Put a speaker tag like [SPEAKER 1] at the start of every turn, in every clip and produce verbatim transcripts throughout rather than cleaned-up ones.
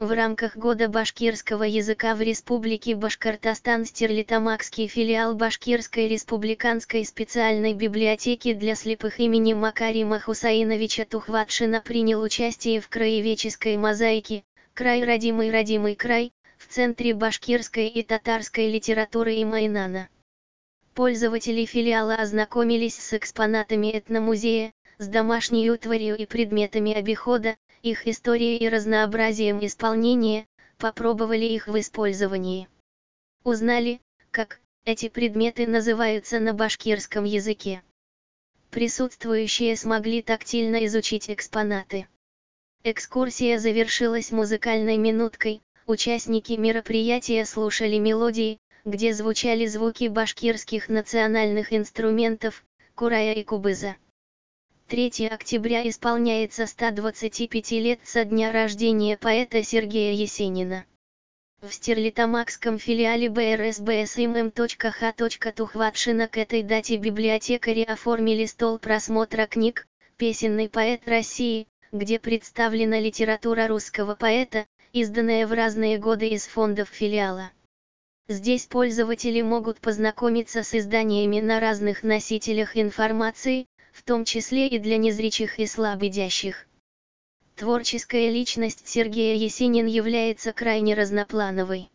[SPEAKER 1] В рамках Года башкирского языка в Республике Башкортостан Стерлитамакский филиал Башкирской республиканской специальной библиотеки для слепых имени Макарима Хусаиновича Тухватшина принял участие в краеведческой мозаике «Край родимый родимый край» в Центре башкирской и татарской литературы Имайнана. Пользователи филиала ознакомились с экспонатами этномузея, с домашней утварью и предметами обихода, их историей и разнообразием исполнения, попробовали их в использовании. Узнали, как эти предметы называются на башкирском языке. Присутствующие смогли тактильно изучить экспонаты. Экскурсия завершилась музыкальной минуткой, участники мероприятия слушали мелодии, где звучали звуки башкирских национальных инструментов, курая и кубыза. третьего октября исполняется ста двадцати пяти лет со дня рождения поэта Сергея Есенина. В Стерлитамакском филиале бэ эр эс бэ эс эм эм точка ха точка тухватшина к этой дате библиотекари оформили стол просмотра книг «Песенный поэт России», где представлена литература русского поэта, изданная в разные годы из фондов филиала. Здесь пользователи могут познакомиться с изданиями на разных носителях информации, в том числе и для незрячих и слабовидящих. Творческая личность Сергея Есенин является крайне разноплановой.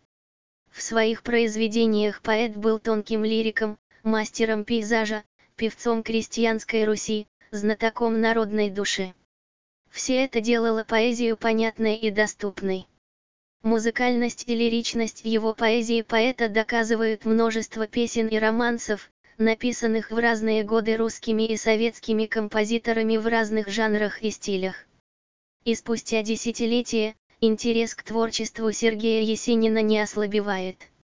[SPEAKER 1] В своих произведениях поэт был тонким лириком, мастером пейзажа, певцом крестьянской Руси, знатоком народной души. Все это делало поэзию понятной и доступной. Музыкальность и лиричность его поэзии поэта доказывают множество песен и романсов, написанных в разные годы русскими и советскими композиторами в разных жанрах и стилях. И спустя десятилетия, интерес к творчеству Сергея Есенина не ослабевает.